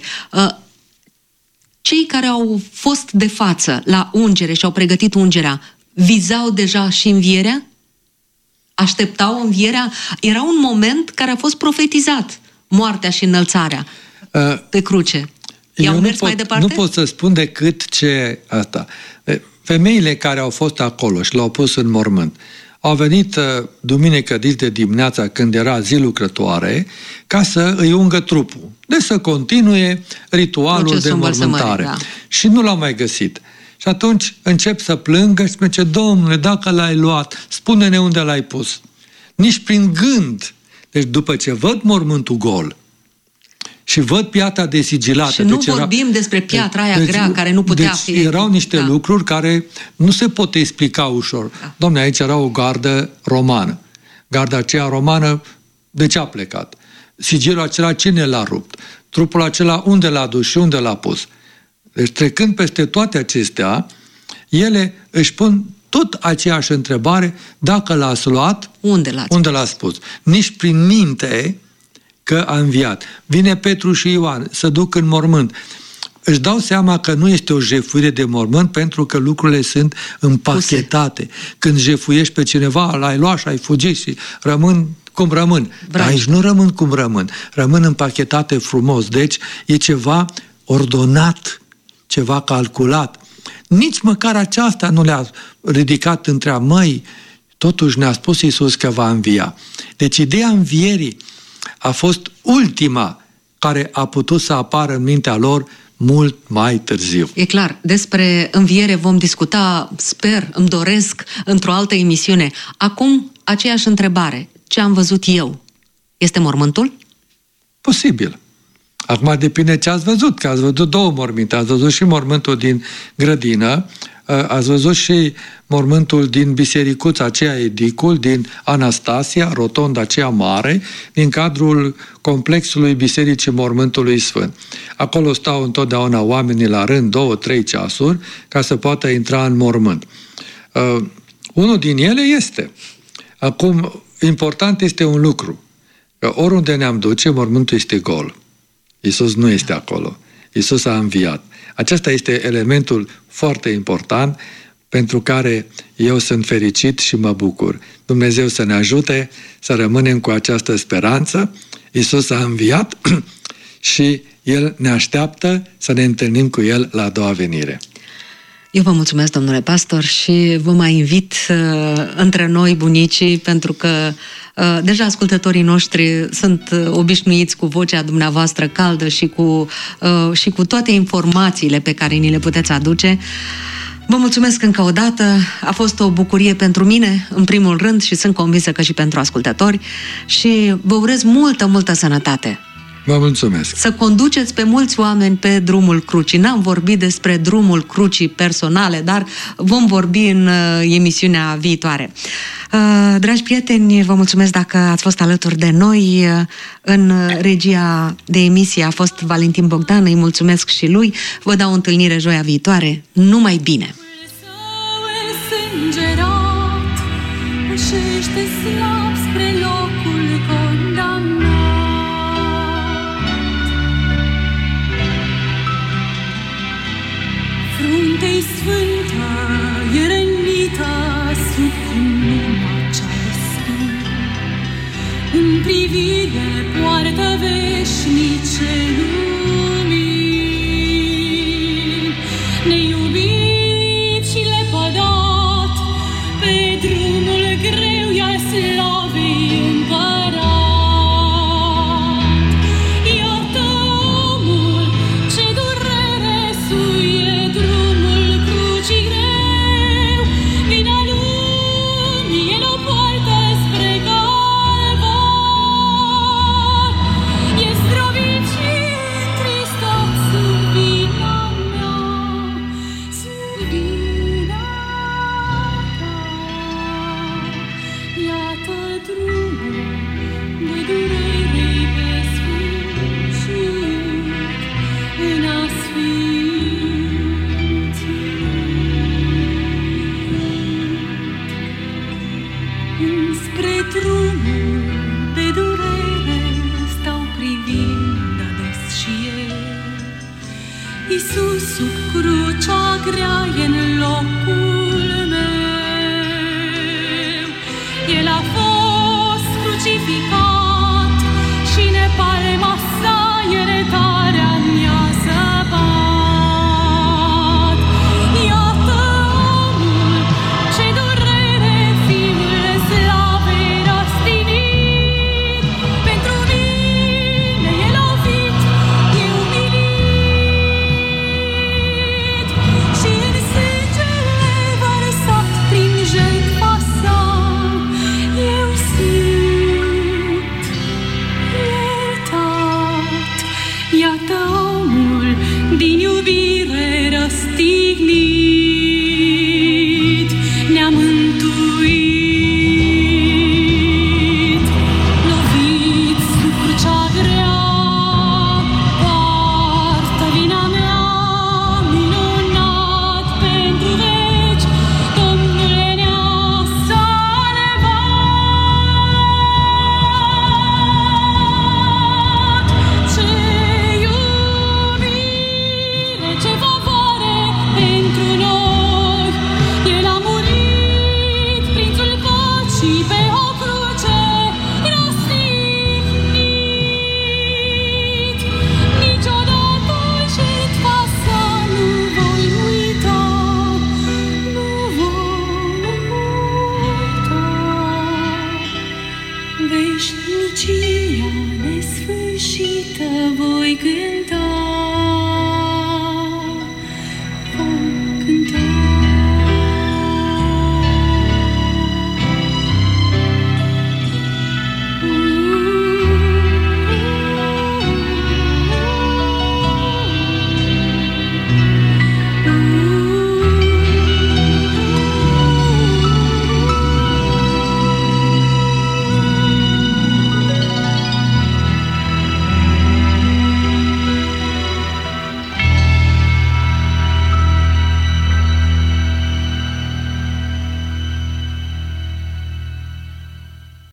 Cei care au fost de față la ungere și au pregătit ungerea, vizau deja și învierea? Așteptau învierea? Era un moment care a fost profetizat, moartea și înălțarea pe cruce. I-au mers mai departe? Nu pot să spun decât ce asta. Femeile care au fost acolo și l-au pus în mormânt, au venit duminică de dimineața, când era zi lucrătoare, ca să îi ungă trupul. Deci să continue ritualul de mormântare. Da. Și nu l-au mai găsit. Și atunci încep să plângă și zice, Domnule, dacă l-ai luat, spune-ne unde l-ai pus. Nici prin gând. Deci după ce văd mormântul gol și văd piatra desigilată. Și nu vorbim despre piatra aia grea care nu putea fi. Erau niște lucruri care nu se pot explica ușor. Da. Doamne, aici era o gardă romană. Garda aceea romană, de ce a plecat? Sigilul acela, cine l-a rupt? Trupul acela, unde l-a dus și unde l-a pus? Deci, trecând peste toate acestea, ele își pun tot aceeași întrebare, dacă l-ați luat, unde l-ați pus? Nici prin minte că a înviat. Vine Petru și Ioan, să duc în mormânt. Își dau seama că nu este o jefuire de mormânt, pentru că lucrurile sunt împachetate. Când jefuiești pe cineva, l-ai luat și ai fugit și rămân cum rămân. Dar aici nu rămân cum rămân. Rămân împachetate frumos. Deci e ceva ordonat, ceva calculat. Nici măcar aceasta nu le-a ridicat între măi. Totuși ne-a spus Iisus că va învia. Deci ideea învierii a fost ultima care a putut să apară în mintea lor mult mai târziu. E clar, despre înviere vom discuta, sper, îmi doresc, într-o altă emisiune. Acum, aceeași întrebare. Ce am văzut eu? Este mormântul? Posibil. Acum depinde ce ați văzut, că ați văzut 2 morminte. Ați văzut și mormântul din grădină, ați văzut și mormântul din bisericuța aceea, Edicul, din Anastasia, rotonda aceea mare, din cadrul complexului Bisericii Mormântului Sfânt. Acolo stau întotdeauna oamenii la rând 2-3 ceasuri ca să poată intra în mormânt. Unul din ele este. Acum, important este un lucru, că oriunde ne-am duce, mormântul este gol. Iisus nu este acolo. Iisus a înviat. Acesta este elementul foarte important pentru care eu sunt fericit și mă bucur. Dumnezeu să ne ajute să rămânem cu această speranță. Iisus a înviat și El ne așteaptă să ne întâlnim cu El la a doua venire. Eu vă mulțumesc, domnule pastor, și vă mai invit între noi, bunicii, pentru că deja ascultătorii noștri sunt obișnuiți cu vocea dumneavoastră caldă și cu toate informațiile pe care ni le puteți aduce. Vă mulțumesc încă o dată, a fost o bucurie pentru mine, în primul rând, și sunt convinsă că și pentru ascultători, și vă urez multă sănătate. Vă mulțumesc. Să conduceți pe mulți oameni pe drumul crucii. N-am vorbit despre drumul crucii personale, dar vom vorbi în emisiunea viitoare. Dragi prieteni, vă mulțumesc dacă ați fost alături de noi. În regia de emisie a fost Valentin Bogdan, îi mulțumesc și lui. Vă dau o întâlnire joia viitoare. Numai bine! Frunte-i sfântă, e rănită sub cununa cea de sfânt. În privire poartă veșnice lumini. Neiubit și lepădat, pe drumul greu i-al slavei împărat. Iată omul ce durere suie drumul crucii greu. Vina lumii el o poartă spre calvar. E zdrobit și întristat sub vina mea, sub vina ta. Iată drumul de durere pe sfârșit, în asfințit. Înspre drumul de durere stau privind ades și eu. Iisus sub crucea grea e-n locul meu. El a fost crucificat și ne palma sa iertarea mi-a zăbat. Iată omul ce durere fiul slavei răstignit. Pentru mine e lovit, e umilit și în sângele vărsat prin jertfa sa eu sunt iertat. Iată omul din iubire răstignit, ne-a mântuit. Lovit sub crucea grea, poartă vina mea, minunat pentru veci, Domnul ne-a salvat. Ce iubire, ce favoare pentru noi! El a murit, prințul păcii, pe o cruce răstignit. Niciodată jertfa sa nu voi uita, nu voi uita. Veșnicia nesfârșită voi gândi.